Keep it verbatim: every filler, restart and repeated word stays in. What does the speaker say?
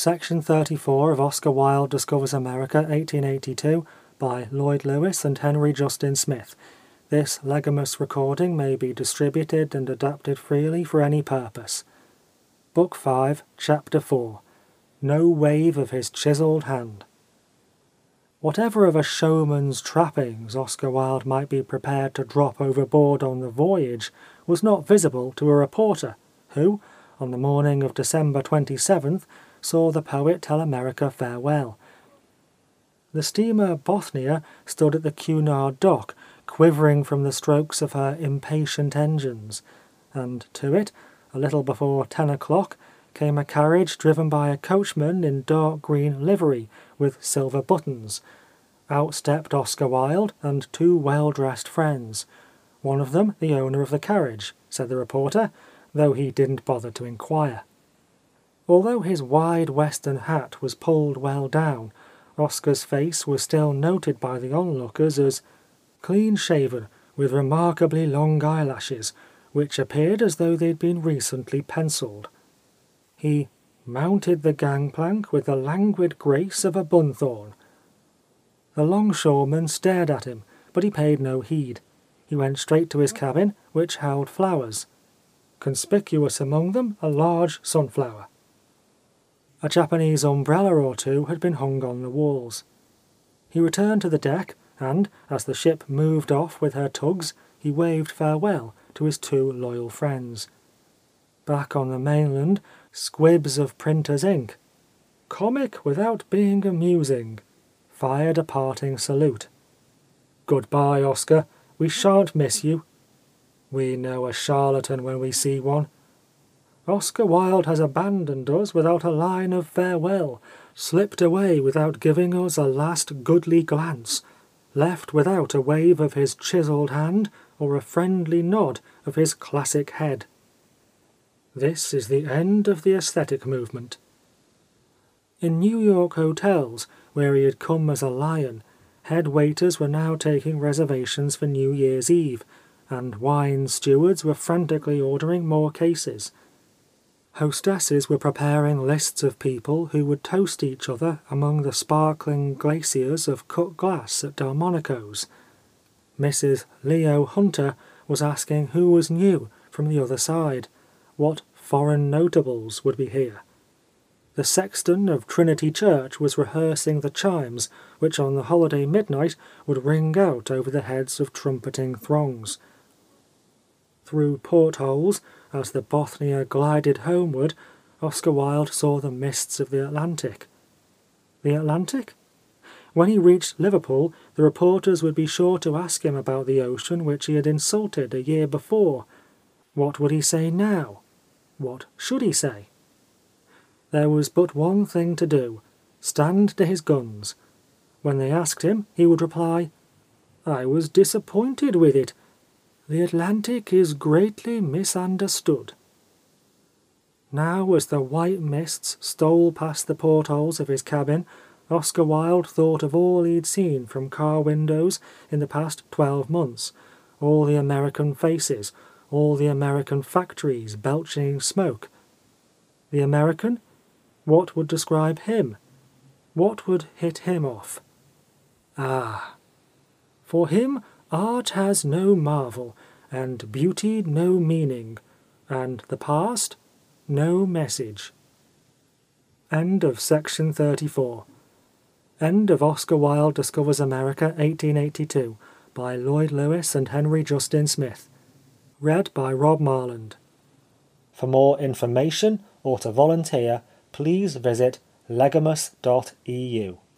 Section thirty-four of Oscar Wilde Discovers America, eighteen eighty-two, by Lloyd Lewis and Henry Justin Smith. This legamus recording may be distributed and adapted freely for any purpose. Book five, Chapter four. No Wave of His Chiselled Hand. Whatever of a showman's trappings Oscar Wilde might be prepared to drop overboard on the voyage was not visible to a reporter who, on the morning of December twenty-seventh, saw the poet tell America farewell. The steamer Bothnia stood at the Cunard dock, quivering from the strokes of her impatient engines, and to it, a little before ten o'clock, came a carriage driven by a coachman in dark green livery with silver buttons. Out stepped Oscar Wilde and two well-dressed friends. One of them the owner of the carriage, said the reporter, though he didn't bother to inquire. Although his wide western hat was pulled well down, Oscar's face was still noted by the onlookers as clean-shaven, with remarkably long eyelashes, which appeared as though they'd been recently penciled. He mounted the gangplank with the languid grace of a bunthorn. The longshoreman stared at him, but he paid no heed. He went straight to his cabin, which held flowers. Conspicuous among them, a large sunflower. A Japanese umbrella or two had been hung on the walls. He returned to the deck, and, as the ship moved off with her tugs, he waved farewell to his two loyal friends. Back on the mainland, squibs of printer's ink, comic without being amusing, fired a parting salute. Goodbye, Oscar. We shan't miss you. We know a charlatan when we see one. Oscar Wilde has abandoned us without a line of farewell, slipped away without giving us a last goodly glance, left without a wave of his chiselled hand or a friendly nod of his classic head. This is the end of the aesthetic movement. In New York hotels, where he had come as a lion, head waiters were now taking reservations for New Year's Eve, and wine stewards were frantically ordering more cases. Hostesses were preparing lists of people who would toast each other among the sparkling glaciers of cut glass at Delmonico's. Missus Leo Hunter was asking who was new from the other side, what foreign notables would be here. The sexton of Trinity Church was rehearsing the chimes which on the holiday midnight would ring out over the heads of trumpeting throngs. Through portholes, as the Bothnia glided homeward, Oscar Wilde saw the mists of the Atlantic. The Atlantic? When he reached Liverpool, the reporters would be sure to ask him about the ocean which he had insulted a year before. What would he say now? What should he say? There was but one thing to do, stand to his guns. When they asked him, he would reply, "I was disappointed with it. The Atlantic is greatly misunderstood." Now, as the white mists stole past the portholes of his cabin, Oscar Wilde thought of all he'd seen from car windows in the past twelve months, all the American faces, all the American factories belching smoke. The American? What would describe him? What would hit him off? Ah! For him, art has no marvel, and beauty no meaning, and the past no message. End of section thirty-four. End of Oscar Wilde Discovers America, eighteen eighty-two, by Lloyd Lewis and Henry Justin Smith. Read by Rob Marland. For more information or to volunteer, please visit legamus dot e u.